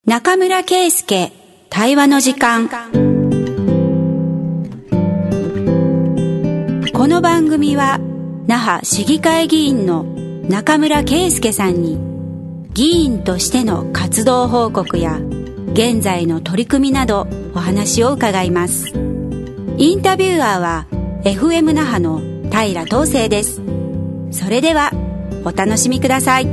中村圭介対話の時間。この番組は那覇市議会議員の中村圭介さんに議員としての活動報告や現在の取り組みなどお話を伺います。インタビュアーは FM 那覇の平東成です。それではお楽しみください。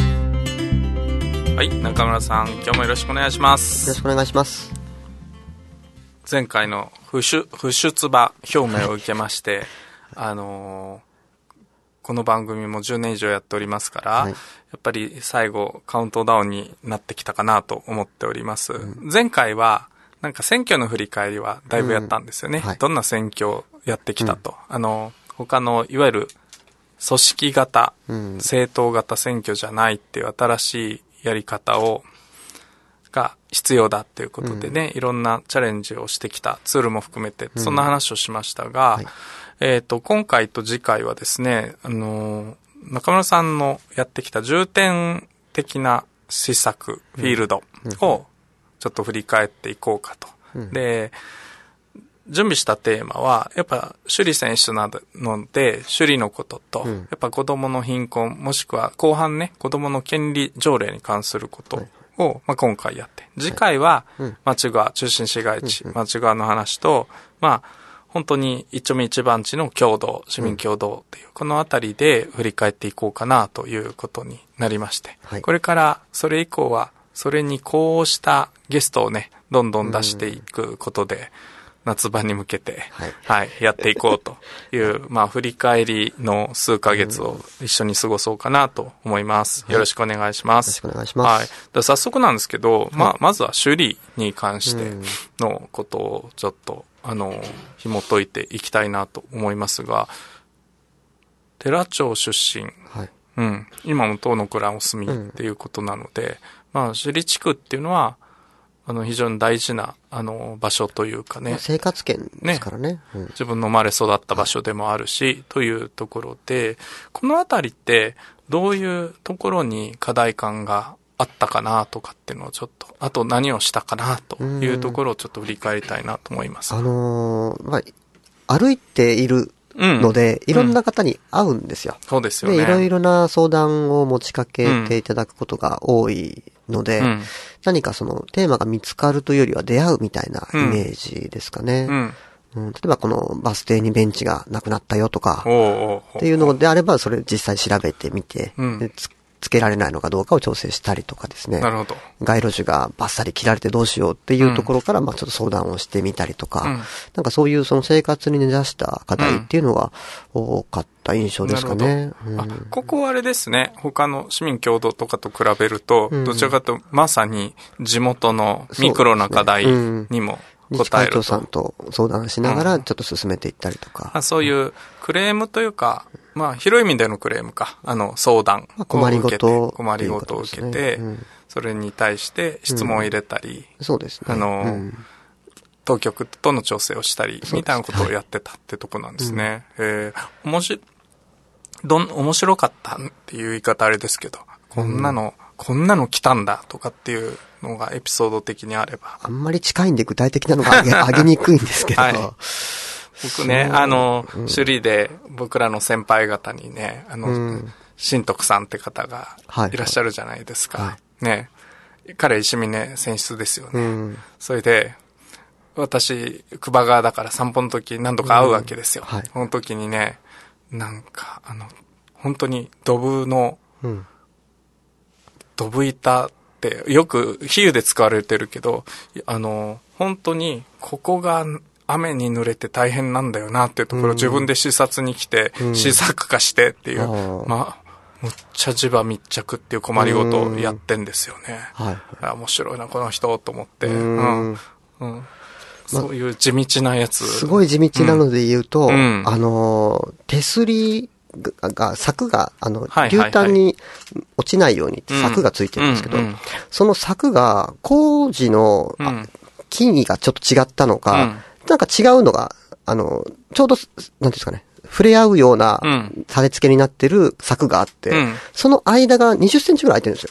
はい、中村さん、今日もよろしくお願いします。 よろしくお願いします。 前回の不出馬表明を受けましてこの番組も10年以上やっておりますから、はい、やっぱり最後カウントダウンになってきたかなと思っております、前回はなんか選挙の振り返りはだいぶやったんですよね、はい、どんな選挙をやってきたと、他のいわゆる組織型、政党型選挙じゃないっていう新しいやり方が必要だっていうことでね、いろんなチャレンジをしてきたツールも含めてそんな話をしましたが、はい、今回と次回はですね、中村さんのやってきた重点的な施策、フィールドをちょっと振り返っていこうかと。で、準備したテーマは、やっぱ首里選手なので、首里のことと、やっぱ子供の貧困、もしくは後半ね、子供の権利条例に関することを、今回やって、次回は、町側、中心市街地、町側の話と、本当に一丁目一番地の共同、市民共同っていう、このあたりで振り返っていこうかなということになりまして、これからそれ以降は、それにこうしたゲストをね、どんどん出していくことで、夏場に向けて、はい、やっていこうという、振り返りの数ヶ月を一緒に過ごそうかなと思います。よろしくお願いします。 よろしくお願いします。 はい。で早速なんですけど、まずは首里に関してのことをちょっと、紐解いていきたいなと思いますが、寺町出身、今も東の蔵お住みっていうことなので、首里地区っていうのは、非常に大事な、場所というかね。 生活圏ですからね。 自分の生まれ育った場所でもあるし、というところで、このあたりって、どういうところに課題感があったかなとかっていうのをちょっと、あと何をしたかなというところをちょっと振り返りたいなと思います。 歩いているので、いろんな方に会うんですよ。 そうですよね。 で、いろいろな相談を持ちかけていただくことが多いので、何かそのテーマが見つかるというよりは出会うみたいなイメージですかね。例えばこのバス停にベンチがなくなったよとか、っていうのであればそれ実際調べてみて、つけられないのかどうかを調整したりとかですね。 なるほど。 街路樹がバッサリ切られてどうしようっていうところから、ちょっと相談をしてみたりとか、なんかそういうその生活に根ざした課題っていうのが多かった印象ですかね。 ここはあれですね。他の市民共同とかと比べると、どちらかというとまさに地元のミクロな課題にも自治会長さんと相談しながらちょっと進めていったりとか。 そういうクレームというか、広い意味でのクレームか、相談を受けて、困りごとを受けて、それに対して質問を入れたり、 そうですね。 当局との調整をしたり、みたいなことをやってたってとこなんですね。面白かったっていう言い方あれですけど、こんなの来たんだとかっていうのがエピソード的にあれば。 あんまり近いんで具体的なのが上げにくいんですけど、 僕ね、首里で僕らの先輩方にね、新徳さんって方がいらっしゃるじゃないですか。ね。彼石峰選出ですよね。それで、私、久保川だから散歩の時何度か会うわけですよ。その時にね、なんか、本当にドブ板って、よく比喩で使われてるけど、本当にここが雨に濡れて大変なんだよなっていうところを自分で視察に来て、試作化してっていう、むっちゃ地場密着っていう困りごとをやってんですよね。面白いな、この人と思って。そういう地道なやつ。 すごい地道なので言うと、手すりが、柵が、流端に落ちないように柵がついてるんですけど、その柵が工事の木々がちょっと違ったのか、なんか違うのが、ちょうど、なんていうんですかね、触れ合うような、立て付けになってる柵があって、その間が20センチぐらい空いてるんですよ。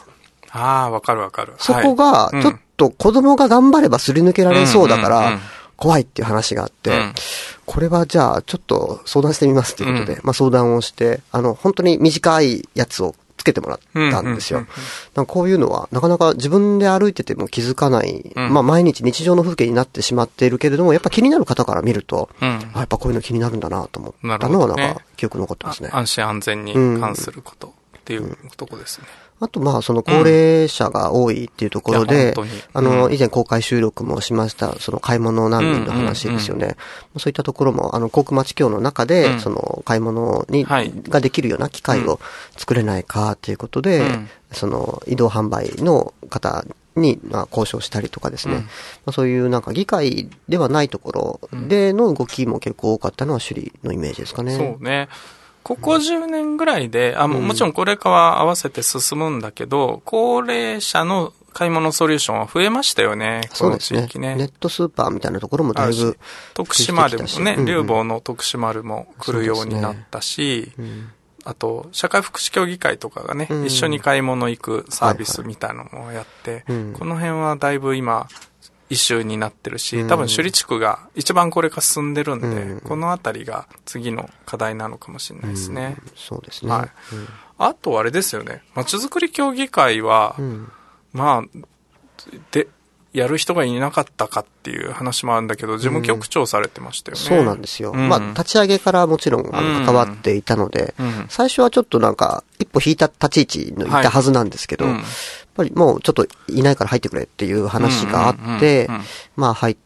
ああ、わかるわかる。 そこが、ちょっと子供が頑張ればすり抜けられそうだから、怖いっていう話があって、これはじゃあちょっと相談してみますっていうことで、まあ相談をして、本当に短いやつをつけてもらったんですよ。なんかこういうのはなかなか自分で歩いてても気づかない、まあ毎日日常の風景になってしまっているけれども、やっぱ気になる方から見ると、やっぱこういうの気になるんだなと思ったのはなんか記憶残ってますね。 安心安全に関することっていうとこですね。 あと、まあ、その高齢者が多いっていうところで、以前公開収録もしました、その買い物難民の話ですよね。そういったところも、航空町協の中で、その買い物ができるような機会を作れないかということで、その移動販売の方に、まあ、交渉したりとかですね。そういうなんか議会ではないところでの動きも結構多かったのは首里のイメージですかね。 そうね。ここ10年ぐらいで、もちろん高齢化は合わせて進むんだけど、高齢者の買い物ソリューションは増えましたよね、この地域ね。 ネットスーパーみたいなところもだいぶ。 徳島でもね、竜坊の徳島でも来るようになったし、あと、社会福祉協議会とかがね、一緒に買い物行くサービスみたいなのもやって、この辺はだいぶ今、イシューになってるし、多分首里地区が一番これが進んでるんで、このあたりが次の課題なのかもしれないですね。 そうですね。 はい。あとあれですよね。まちづくり協議会は、まあ、やる人がいなかったかっていう話もあるんだけど、事務局長されてましたよね。 そうなんですよ。まあ、立ち上げからもちろん関わっていたので、最初はちょっとなんか、一歩引いた立ち位置のいたはずなんですけど、やっぱりもうちょっといないから入ってくれっていう話があって、まあ入って、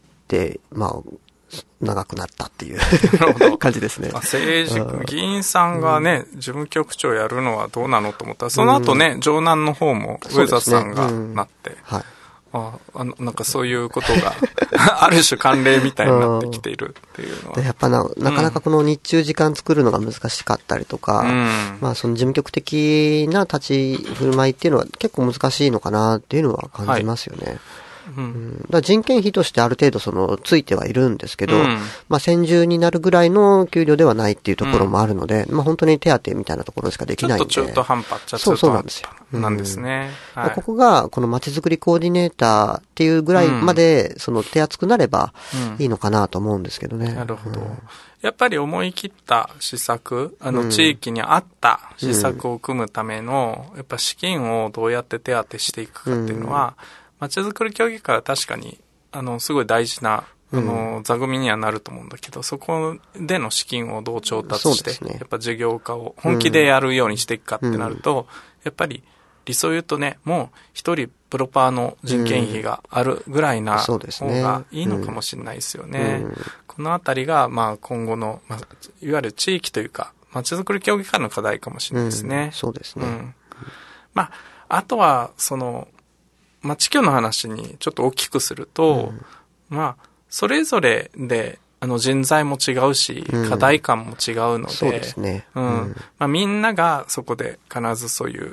まあ、長くなったっていう感じですね。 政治、議員さんがね、事務局長やるのはどうなのと思ったら、その後ね、城南の方も上里さんがなって、はい。なんかそういうことがある種慣例みたいになってきているっていうのは。 やっぱなかなかこの日中時間作るのが難しかったりとか、まあその事務局的な立ち振る舞いっていうのは結構難しいのかなっていうのは感じますよね。はいだから人件費としてある程度ついてはいるんですけど、まあ先住になるぐらいの給料ではないっていうところもあるので、まあ本当に手当みたいなところしかできないんで。 ちょっと中途半端っちゃそうなんですよ。 なんですね。はい、 ここがこの街づくりコーディネーターっていうぐらいまで手厚くなればいいのかなと思うんですけどね。 なるほど。やっぱり思い切った施策、地域に合った施策を組むための、やっぱ資金をどうやって手当てしていくかっていうのは、まちづくり協議会は確かに、すごい大事な、座組にはなると思うんだけど、そこでの資金をどう調達して、やっぱ事業化を本気でやるようにしていくかってなると、やっぱり理想言うとね、もう一人プロパーの人件費があるぐらいな方がいいのかもしれないですよね。このあたりが、まあ今後の、まあ、いわゆる地域というか、まちづくり協議会の課題かもしれないですね。 そうですね。 まあ、あとは、町協の話にちょっと大きくすると、まあ、それぞれで、人材も違うし、課題感も違うので、 そうですね。 まあ、みんながそこで必ずそういう、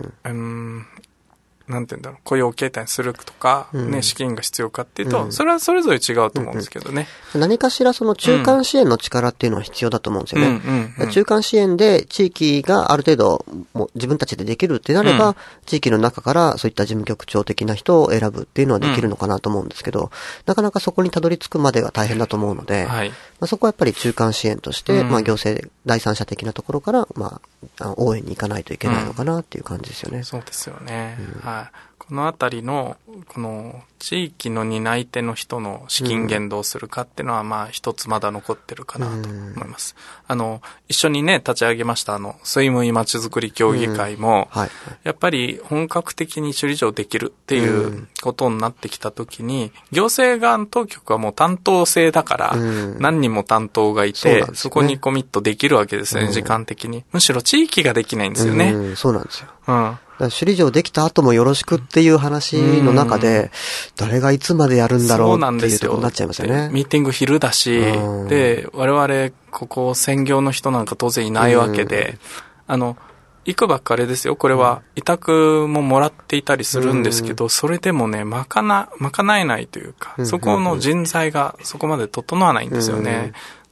なんて言うんだろう、雇用形態にするとか、ね、資金が必要かっていうと、それはそれぞれ違うと思うんですけどね。 何かしら中間支援の力っていうのは必要だと思うんですよね。中間支援で地域がある程度もう自分たちでできるってなれば、地域の中からそういった事務局長的な人を選ぶっていうのはできるのかなと思うんですけど、なかなかそこにたどり着くまでが大変だと思うので、まあ、そこはやっぱり中間支援として、まあ行政、第三者的なところから、まあ、応援に行かないといけないのかなっていう感じですよね。 そうですよね。はい。このあたりの、この地域の担い手の人の資金源どうするかっていうのは、まあ一つまだ残ってるかなと思います。一緒にね、立ち上げました水務医まちづくり協議会も、やっぱり本格的に首里城できるっていうことになってきたときに、行政側の当局はもう担当制だから、何人も担当がいて、そこにコミットできるわけですね、時間的に。むしろ地域ができないんですよね。 そうなんですよ。首里城できた後もよろしくっていう話の中で、誰がいつまでやるんだろうっていうところになっちゃいますよね。 ミーティング昼だし、で、我々、ここ専業の人なんか当然いないわけで、いくばっかあれですよ。これは委託ももらっていたりするんですけど、それでもね、賄えないというか、そこの人材がそこまで整わないんですよね。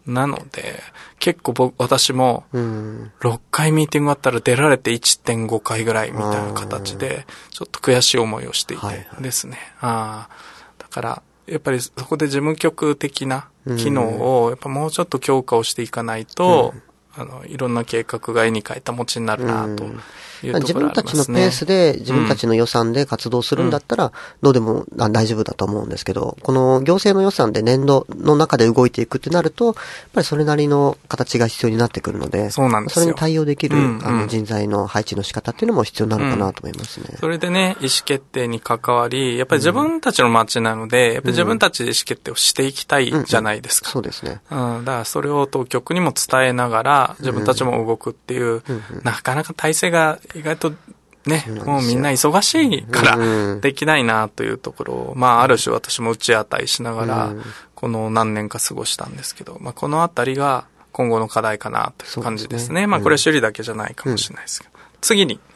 なので、結構私も、6回ミーティングあったら出られて 1.5 回ぐらいみたいな形で、ちょっと悔しい思いをしていてですね。だから、やっぱりそこで事務局的な機能を、やっぱもうちょっと強化をしていかないと、いろんな計画が絵に描いた餅になるなと。 自分たちのペースで、自分たちの予算で活動するんだったら、どうでも大丈夫だと思うんですけど、この行政の予算で年度の中で動いていくってなると、やっぱりそれなりの形が必要になってくるので、 そうなんですよ。 それに対応できる、人材の配置の仕方っていうのも必要なのかなと思いますね。 それでね、意思決定に関わり、やっぱり自分たちの街なので、やっぱり自分たちで意思決定をしていきたいじゃないですか。 そうですね。 だからそれを当局にも伝えながら、自分たちも動くっていう、なかなか体制が意外とね、もうみんな忙しいからできないなというところを、ある種私も打ち当たりしながら、この何年か過ごしたんですけど、このあたりが今後の課題かなという感じですね。これは首里だけじゃないかもしれないですけど。次に、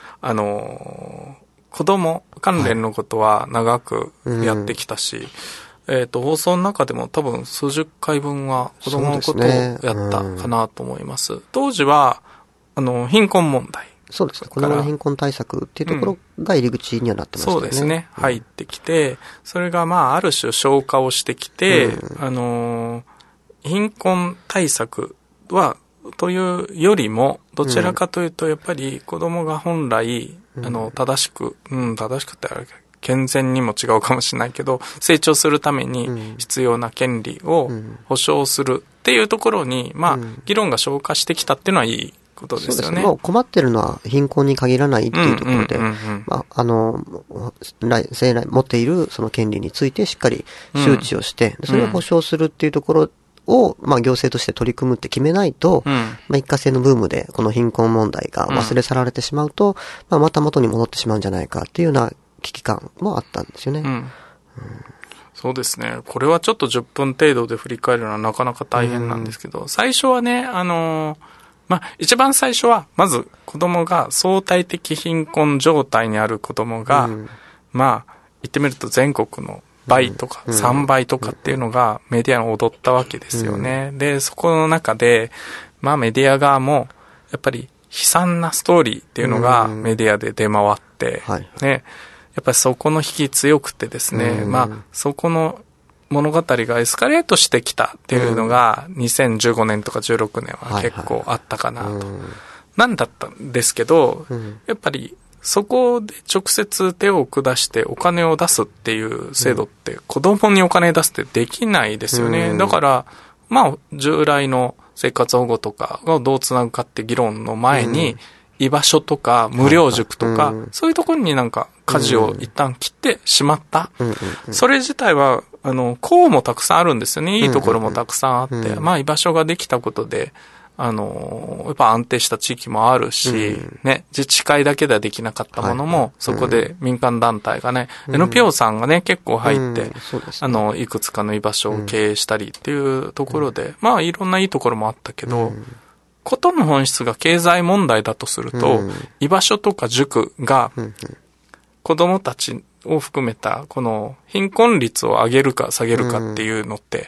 子供関連のことは長くやってきたし、放送の中でも多分数十回分は子供のことをやったかなと思います。当時は、貧困問題。 そうですね。子供の貧困対策っていうところが入り口にはなってましたね。 そうですね。入ってきて、それがある種消化をしてきて、貧困対策は、というよりも、どちらかというと、やっぱり子供が本来、正しくってあれ、健全にも違うかもしれないけど、成長するために必要な権利を保障するっていうところに、議論が消化してきたっていうのはいいことですよね。そうですね。 もう困ってるのは貧困に限らないっていうところで、生来持っているその権利についてしっかり周知をして、それを保障するっていうところを、行政として取り組むって決めないと、一過性のブームでこの貧困問題が忘れ去られてしまうと、また元に戻ってしまうんじゃないかっていうような危機感もあったんですよね。 そうですね。これはちょっと10分程度で振り返るのはなかなか大変なんですけど、最初はね、一番最初は、まず子供が相対的貧困状態にある子供が、言ってみると全国の倍とか3倍とかっていうのがメディアに踊ったわけですよね。で、そこの中で、メディア側も、やっぱり悲惨なストーリーっていうのがメディアで出回って、ね、やっぱりそこの引き強くてですね、そこの物語がエスカレートしてきたっていうのが2015年とか16年は結構あったかなと。なんだったんですけど、やっぱりそこで直接手を下してお金を出すっていう制度って子供にお金出すってできないですよね。だから、従来の生活保護とかをどうつなぐかって議論の前に、居場所とか無料塾とか、そういうところに舵を一旦切ってしまった。それ自体は、功もたくさんあるんですよね。いいところもたくさんあって、居場所ができたことで、やっぱ安定した地域もあるし、ね、自治会だけではできなかったものも、そこで民間団体がね、NPO さんがね、結構入って、いくつかの居場所を経営したりっていうところで、いろんないいところもあったけど、ことの本質が経済問題だとすると、居場所とか塾が子供たちを含めたこの貧困率を上げるか下げるかっていうのって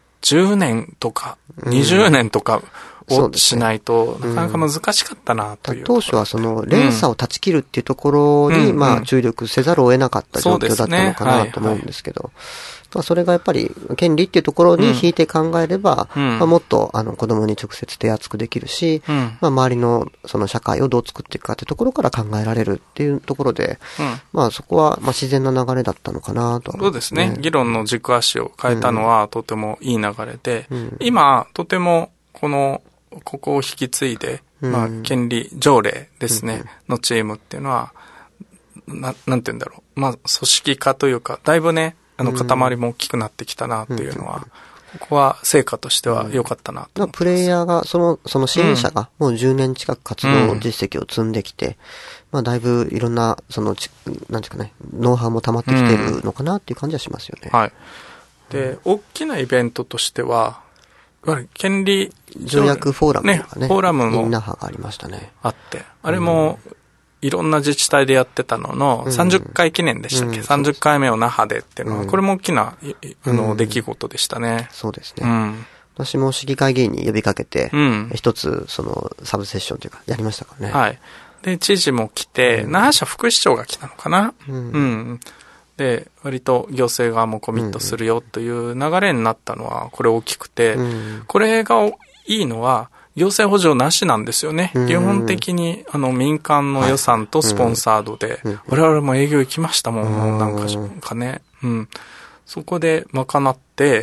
10年とか20年とかをしないとなかなか難しかったなという。 当初はその連鎖を断ち切るっていうところに注力せざるを得なかった状況だったのかなと思うんですけど。それがやっぱり権利っていうところに引いて考えれば、もっと子供に直接手厚くできるし、周りのその社会をどう作っていくかっていうところから考えられるっていうところで、そこは自然な流れだったのかなとは、 そうですね。議論の軸足を変えたのはとてもいい流れで、今とてもここを引き継いで、権利条例ですね、のチームっていうのは、なんて言うんだろう。組織化というか、だいぶね、塊も大きくなってきたなっていうのは、ここは成果としては良かったなと。 プレイヤーが、その支援者がもう10年近く活動実績を積んできて、だいぶいろんな、なんていうかね、ノウハウも溜まってきてるのかなっていう感じはしますよね。 はい。で、大きなイベントとしては、いわゆる権利条約フォーラムとかね。 フォーラムも。 那覇がありましたね。 あって。あれも、いろんな自治体でやってたのの30回記念でしたっけ、30回目を那覇でっていうのは、これも大きな出来事でしたね。 そうですね。 私も市議会議員に呼びかけて、 うん、 一つ、サブセッションというか、やりましたからね。 はい。で、知事も来て、那覇市副市長が来たのかな。うん。で、割と行政側もコミットするよという流れになったのは、これ大きくて、これがいいのは、行政補助なしなんですよね。基本的に、民間の予算とスポンサードで、我々も営業行きましたもん、もうなんかね。うん。そこで賄って、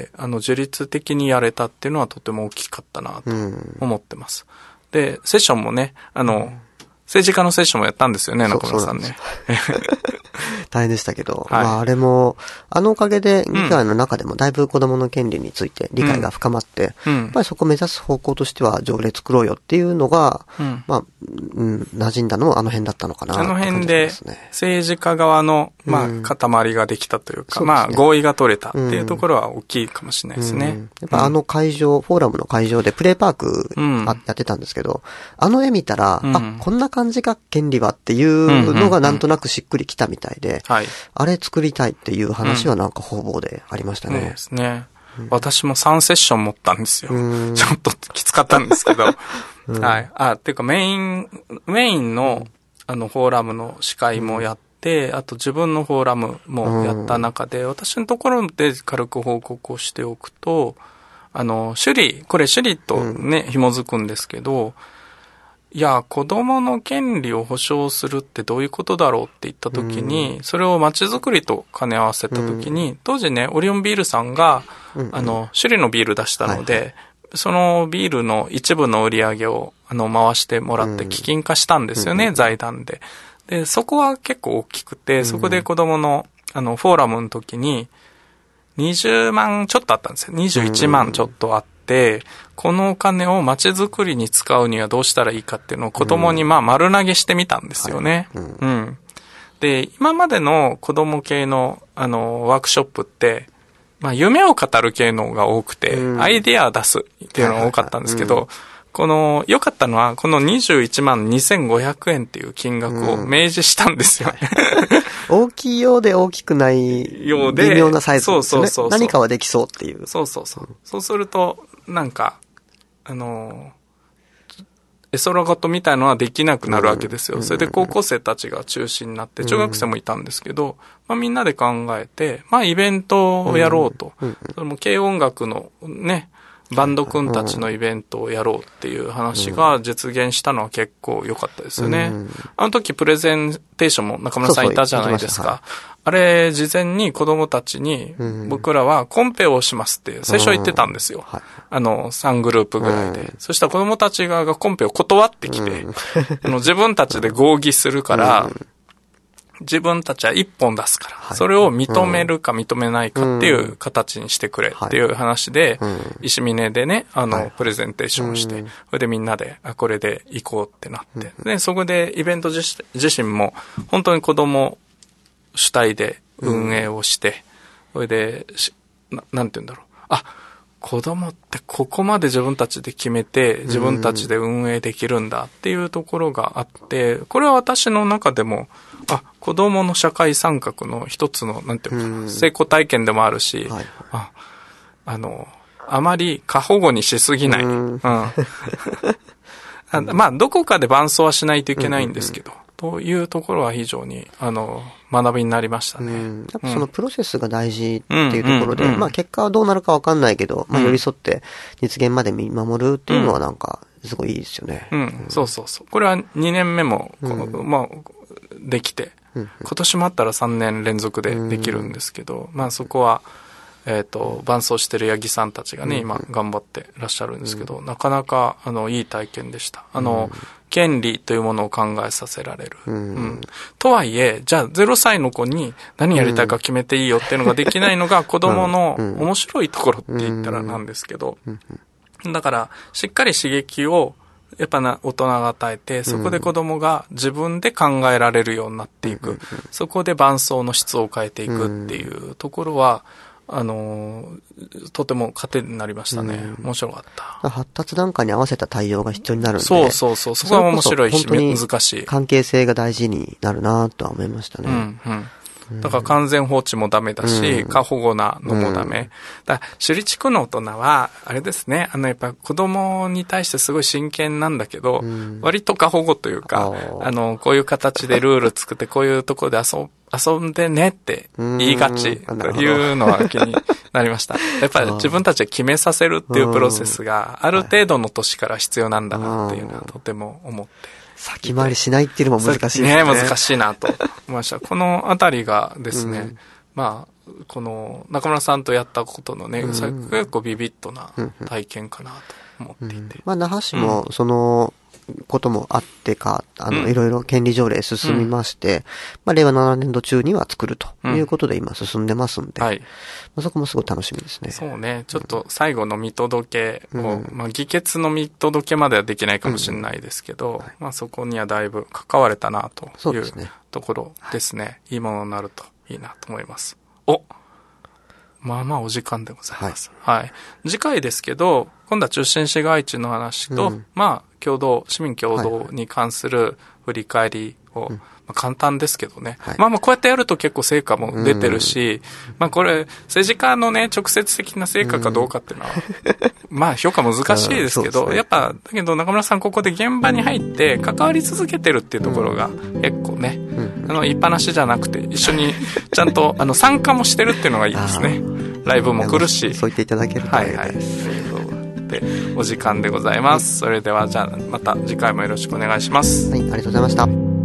自律的にやれたっていうのはとても大きかったなと思ってます。で、セッションもね、政治家のセッションもやったんですよね、中村さんね。 大変でしたけど、 はい、 まああれも、おかげで議会の中でもだいぶ子供の権利について理解が深まって、やっぱりそこを目指す方向としては条例作ろうよっていうのが、まあ、馴染んだのもあの辺だったのかな、 あの辺で政治家側の、まあ、塊ができたというか、まあ、合意が取れたっていうところは大きいかもしれないですね。 やっぱ会場、フォーラムの会場でプレイパークやってたんですけど、絵見たら、こんな感じか権利はっていうのがなんとなくしっくりきたみたいで、あれ作りたいっていう話はなんか方々でありましたね。 そうですね。私も3セッション持ったんですよ。ちょっときつかったんですけど。はい。っていうかメインのフォーラムの司会もやって、あと自分のフォーラムもやった中で、私のところで軽く報告をしておくと、首里とね、紐づくんですけど、いや、子供の権利を保障するってどういうことだろうって言ったときに、それを街づくりと兼ね合わせたときに、当時ね、オリオンビールさんが、首里のビール出したので、そのビールの一部の売り上げを、回してもらって基金化したんですよね、財団で。で、そこは結構大きくて、そこで子供の、フォーラムの時に、20万ちょっとあったんですよ。21万ちょっとあって、このお金を街づくりに使うにはどうしたらいいかっていうのを子供にまあ丸投げしてみたんですよね。で、今までの子供系のワークショップって、まあ夢を語る系のが多くて、アイデアを出すっていうのが多かったんですけど、良かったのは、この21万2500円っていう金額を明示したんですよね。 大きいようで大きくないようで、微妙なサイズですね。そう何かはできそうっていう。 そうすると、なんか、絵空事みたいのはできなくなるわけですよ。それで高校生たちが中心になって、中学生もいたんですけど、まあみんなで考えて、まあイベントをやろうと。それも軽音楽のね、バンド君たちのイベントをやろうっていう話が実現したのは結構良かったですよね。あの時プレゼンテーションも中村さんいたじゃないですか。あれ、事前に子供たちに僕らはコンペをしますって最初言ってたんですよ。3グループぐらいで。そしたら子供たち側がコンペを断ってきて、自分たちで合議するから、自分たちは一本出すから、それを認めるか認めないかっていう形にしてくれっていう話で、石峰でね、プレゼンテーションをして、それでみんなで、これで行こうってなって、で、そこでイベント自身も、本当に子供主体で運営をして、それで、なんて言うんだろう。子供ってここまで自分たちで決めて自分たちで運営できるんだっていうところがあって、これは私の中でも、子供の社会参画の一つの、なんていうかな、成功体験でもあるし、あまり過保護にしすぎない。まあ、どこかで伴走はしないといけないんですけど、というところは非常に、学びになりましたね。 やっぱそのプロセスが大事っていうところで、まあ結果はどうなるかわかんないけど、まあ寄り添って実現まで見守るっていうのはなんか、すごいいいですよね。 そう。これは2年目も、まあ、できて、今年もあったら3年連続でできるんですけど、まあそこは、伴走してる八木さんたちがね、今頑張ってらっしゃるんですけど、なかなか、いい体験でした。権利というものを考えさせられる。とはいえ、じゃあ0歳の子に何やりたいか決めていいよっていうのができないのが子供の面白いところって言ったらなんですけど、だから、しっかり刺激を、やっぱ大人が与えて、そこで子供が自分で考えられるようになっていく。そこで伴走の質を変えていくっていうところは、とても糧になりましたね。面白かった。 発達段階に合わせた対応が必要になるんで。 そう。そこは面白いし、難しい。 関係性が大事になるなとは思いましたね。 だから完全放置もダメだし、過保護なのもダメ。だから首里地区の大人は、あれですね、やっぱ子供に対してすごい真剣なんだけど、割と過保護というか、こういう形でルール作って、こういうところで遊んでねって言いがちというのは気になりました。やっぱり自分たちで決めさせるっていうプロセスがある程度の年から必要なんだなっていうのはとても思って。 先回りしないっていうのも難しいですね。 難しいなと思いました。このあたりがですね、まあ、この中村さんとやったことのね、結構ビビッドな体験かなと思っていて。 まあ、那覇市もそのこともあってか、いろいろ権利条例進みまして、まあ、令和7年度中には作るということで今進んでますんで、まあ、そこもすごい楽しみですね。 そうね。ちょっと最後の見届けを、まあ、議決の見届けまではできないかもしれないですけど、まあ、そこにはだいぶ関われたなというところですね。いいものになるといいなと思います。まあまあお時間でございます。はい。次回ですけど、今度は中心市街地の話と、まあ、市民共同に関する振り返りを、まあ、簡単ですけどね。まあまあこうやってやると結構成果も出てるし、まあこれ、政治家のね、直接的な成果かどうかっていうのは、まあ評価難しいですけど、やっぱ、だけど中村さんここで現場に入って関わり続けてるっていうところが結構ね、言いっぱなしじゃなくて、一緒にちゃんと参加もしてるっていうのがいいですね。ライブも来るし。 そう言っていただけるとありがたいです。 で、お時間でございます。それではじゃあまた次回もよろしくお願いします。 はい、ありがとうございました。